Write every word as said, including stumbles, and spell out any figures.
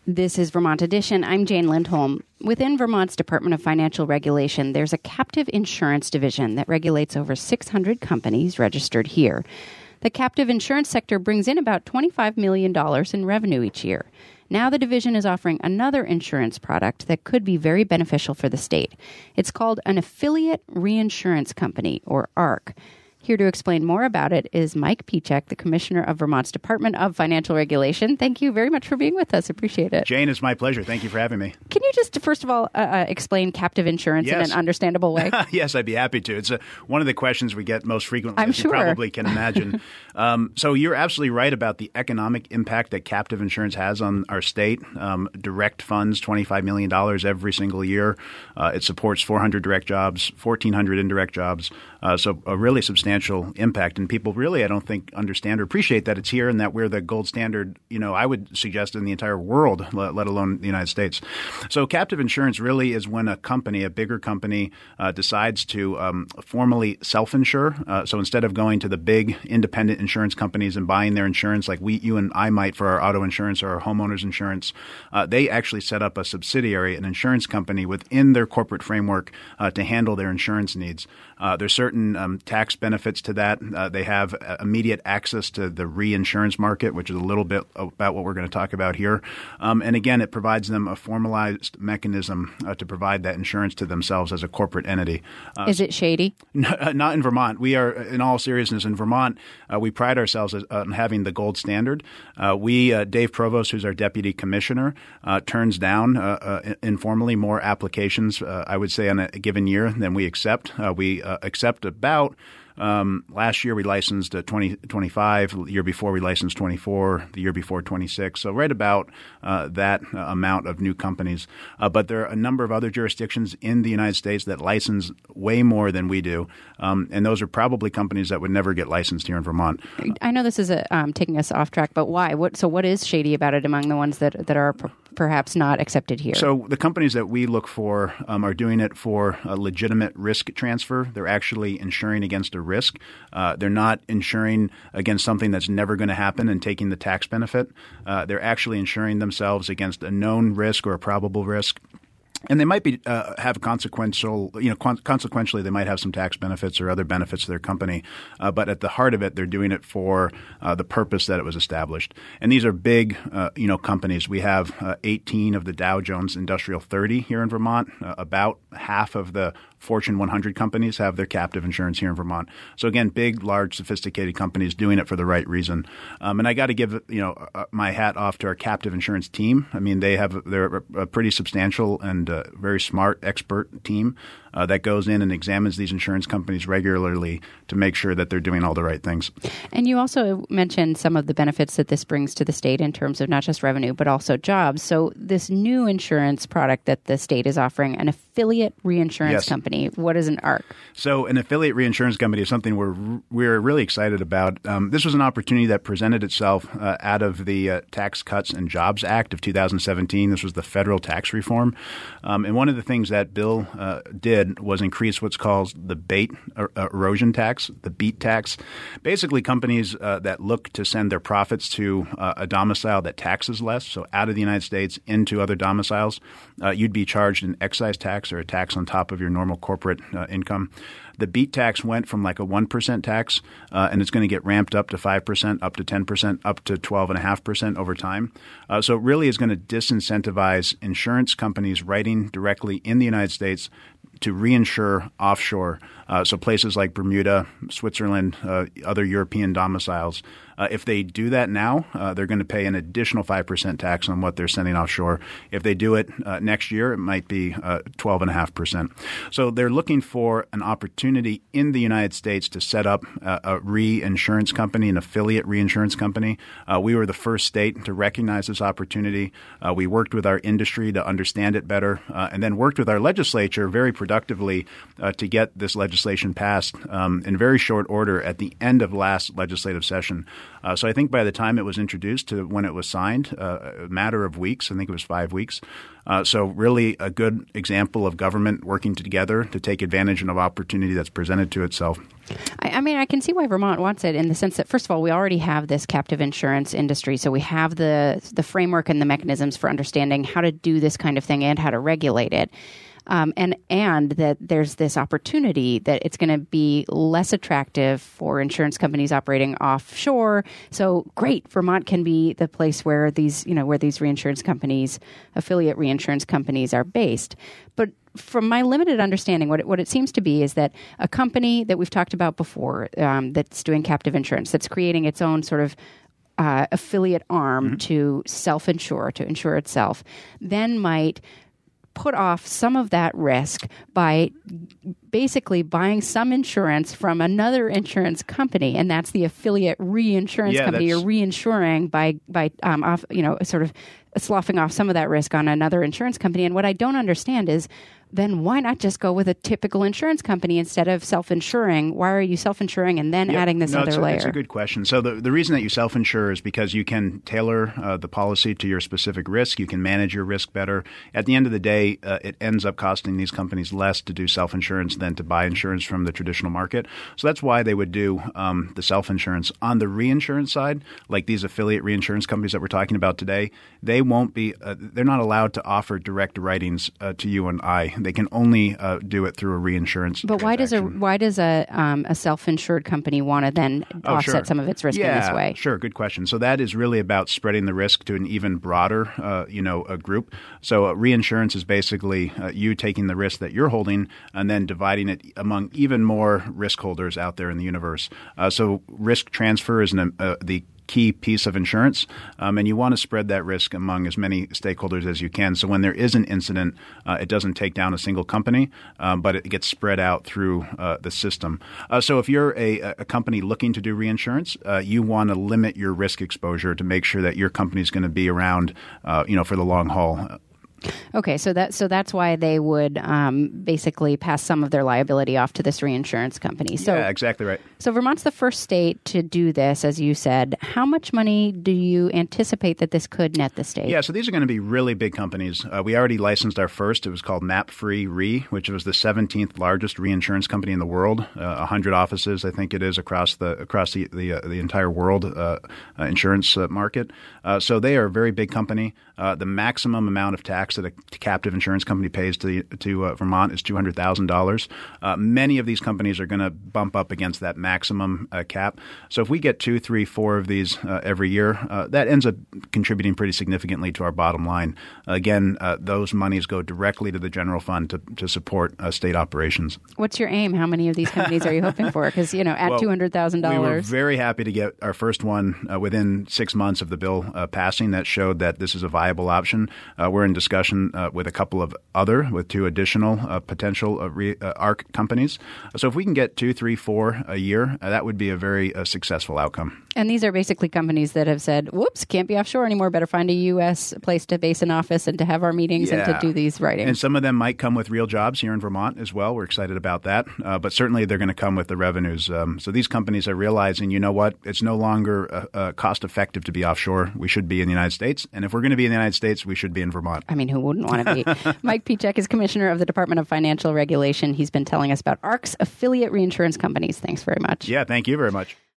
This is Vermont Edition. I'm Jane Lindholm. Within Vermont's Department of Financial Regulation, there's a captive insurance division that regulates over six hundred companies registered here. The captive insurance sector brings in about twenty-five million dollars in revenue each year. Now the division is offering another insurance product that could be very beneficial for the state. It's called an affiliate reinsurance company, or A R C. Here to explain more about it is Mike Pieciak, the Commissioner of Vermont's Department of Financial Regulation. Thank you very much for being with us. Appreciate it. Jane, it's my pleasure. Thank you for having me. Can you just, first of all, uh, uh, explain captive insurance yes. in an understandable way? Yes, I'd be happy to. It's a, one of the questions we get most frequently, I'm as sure. you probably can imagine. um, so you're absolutely right about the economic impact that captive insurance has on our state. Um, direct funds, twenty-five million dollars every single year. Uh, it supports four hundred direct jobs, fourteen hundred indirect jobs. Uh, so a really substantial impact. And people really, I don't think, understand or appreciate that it's here and that we're the gold standard, you know, I would suggest in the entire world, let, let alone the United States. So captive insurance really is when a company, a bigger company, uh, decides to um, formally self-insure. Uh, so instead of going to the big independent insurance companies and buying their insurance like we, you and I might for our auto insurance or our homeowners insurance, uh, they actually set up a subsidiary, an insurance company within their corporate framework uh, to handle their insurance needs. Uh, there's certain um, tax benefits to that. Uh, they have uh, immediate access to the reinsurance market, which is a little bit about what we're going to talk about here. Um, and again, it provides them a formalized mechanism uh, to provide that insurance to themselves as a corporate entity. Uh, is it shady? No, not in Vermont. We are, in all seriousness, in Vermont, uh, we pride ourselves as, uh, on having the gold standard. Uh, we, uh, Dave Provost, who's our deputy commissioner, uh, turns down uh, uh, informally more applications, uh, I would say, on a given year than we accept. Uh, we uh, accept about Um, last year we licensed uh, twenty, twenty-five. The year before we licensed twenty-four. The year before twenty-six. So right about uh, that uh, amount of new companies. Uh, but there are a number of other jurisdictions in the United States that license way more than we do. Um, and those are probably companies that would never get licensed here in Vermont. I know this is a, um, taking us off track, but why? What? So what is shady about it among the ones that, that are per- perhaps not accepted here? So the companies that we look for um, are doing it for a legitimate risk transfer. They're actually insuring against a risk. Uh, they're not insuring against something that's never going to happen and taking the tax benefit. Uh, they're actually insuring themselves against a known risk or a probable risk. And they might be uh, have consequential, you know, con- consequentially, they might have some tax benefits or other benefits to their company. Uh, but at the heart of it, they're doing it for uh, the purpose that it was established. And these are big, uh, you know, companies. We have uh, eighteen of the Dow Jones Industrial thirty here in Vermont. Uh, about half of the Fortune one hundred companies have their captive insurance here in Vermont. So again, big, large, sophisticated companies doing it for the right reason. Um, and I got to give, you know, uh, my hat off to our captive insurance team. I mean, they have they're a pretty substantial and uh, very smart, expert team uh, that goes in and examines these insurance companies regularly to make sure that they're doing all the right things. And you also mentioned some of the benefits that this brings to the state in terms of not just revenue, but also jobs. So this new insurance product that the state is offering, an affiliate reinsurance yes. company, what is an A R C? So an affiliate reinsurance company is something we're we're really excited about. Um, this was an opportunity that presented itself uh, out of the uh, Tax Cuts and Jobs Act of two thousand seventeen. This was the federal tax reform. Um, and one of the things that bill uh, did was increase what's called the BAIT er- erosion tax, the BEAT tax. Basically, companies uh, that look to send their profits to uh, a domicile that taxes less, so out of the United States into other domiciles, uh, you'd be charged an excise tax or a tax on top of your normal corporate uh, income. The BEAT tax went from like a one percent tax, uh, and it's going to get ramped up to five percent, up to ten percent, up to twelve point five percent over time. Uh, so it really is going to disincentivize insurance companies writing directly in the United States to reinsure offshore. Uh, so places like Bermuda, Switzerland, uh, other European domiciles. Uh, if they do that now, uh, they're going to pay an additional five percent tax on what they're sending offshore. If they do it uh, next year, it might be uh, twelve point five percent. So they're looking for an opportunity in the United States to set up a, a reinsurance company, an affiliate reinsurance company. Uh, we were the first state to recognize this opportunity. Uh, we worked with our industry to understand it better, uh, and then worked with our legislature very productively uh, to get this legislation passed um, in very short order at the end of last legislative session. Uh, so I think by the time it was introduced to when it was signed, uh, a matter of weeks, I think it was five weeks. Uh, so really a good example of government working together to take advantage of an opportunity that's presented to itself. I, I mean, I can see why Vermont wants it in the sense that, first of all, we already have this captive insurance industry. So we have the the framework and the mechanisms for understanding how to do this kind of thing and how to regulate it. Um, and and that there's this opportunity that it's going to be less attractive for insurance companies operating offshore. So great, Vermont can be the place where these you know where these reinsurance companies, affiliate reinsurance companies, are based. But from my limited understanding, what it, what it seems to be is that a company that we've talked about before, um, that's doing captive insurance, that's creating its own sort of uh, affiliate arm mm-hmm. to self-insure, to insure itself, then might put off some of that risk by basically buying some insurance from another insurance company, and that's the affiliate reinsurance yeah, company. You're reinsuring by by um, off, you know, sort of sloughing off some of that risk on another insurance company. And what I don't understand is, then why not just go with a typical insurance company instead of self-insuring? Why are you self-insuring and then yep. adding this no, other it's a, layer? It's a good question. So the, the reason that you self-insure is because you can tailor uh, the policy to your specific risk. You can manage your risk better. At the end of the day, uh, it ends up costing these companies less to do self-insurance than to buy insurance from the traditional market. So that's why they would do um, the self-insurance. On the reinsurance side, like these affiliate reinsurance companies that we're talking about today, they won't be uh, – they're not allowed to offer direct writings uh, to you and I. They can only uh, do it through a reinsurance But why does a why does a um, a self-insured company want to then oh, offset sure. some of its risk yeah, in this way? Sure, good question. So that is really about spreading the risk to an even broader, uh, you know, a group. So uh, reinsurance is basically uh, you taking the risk that you're holding and then dividing it among even more risk holders out there in the universe. Uh, so risk transfer is an, uh, the key piece of insurance, um, and you want to spread that risk among as many stakeholders as you can. So when there is an incident, uh, it doesn't take down a single company, um, but it gets spread out through uh, the system. Uh, so if you're a, a company looking to do reinsurance, uh, you want to limit your risk exposure to make sure that your company is going to be around, uh, you know, for the long haul. Okay, so that so that's why they would um, basically pass some of their liability off to this reinsurance company. So, yeah, exactly right. So Vermont's the first state to do this, as you said. How much money do you anticipate that this could net the state? Yeah, so these are going to be really big companies. Uh, we already licensed our first. It was called MapFree Re, which was the seventeenth largest reinsurance company in the world. Uh, one hundred offices, I think it is, across the across the the, uh, the entire world uh, uh, insurance uh, market. Uh, so they are a very big company. Uh, the maximum amount of tax that a captive insurance company pays to to uh, Vermont is two hundred thousand dollars. Uh, many of these companies are going to bump up against that maximum uh, cap. So if we get two, three, four of these uh, every year, uh, that ends up contributing pretty significantly to our bottom line. Again, uh, those monies go directly to the general fund to, to support uh, state operations. What's your aim? How many of these companies are you hoping for? Because, you know, at well, two hundred thousand dollars. We were very happy to get our first one uh, within six months of the bill uh, passing. That showed that this is a viable option. Uh, we're in discussion uh, with a couple of other, with two additional uh, potential uh, re, uh, A R C companies. So if we can get two, three, four a year, uh, that would be a very uh, successful outcome. And these are basically companies that have said, whoops, can't be offshore anymore. Better find a U S place to base an office and to have our meetings yeah. and to do these writings. And some of them might come with real jobs here in Vermont as well. We're excited about that. Uh, but certainly they're going to come with the revenues. Um, so these companies are realizing, you know what, it's no longer uh, uh, cost effective to be offshore. We should be in the United States. And if we're going to be in the United States, we should be in Vermont. I mean, who wouldn't want to be? Mike Pieciak is Commissioner of the Department of Financial Regulation. He's been telling us about A R C's affiliate reinsurance companies. Thanks very much. Yeah, thank you very much.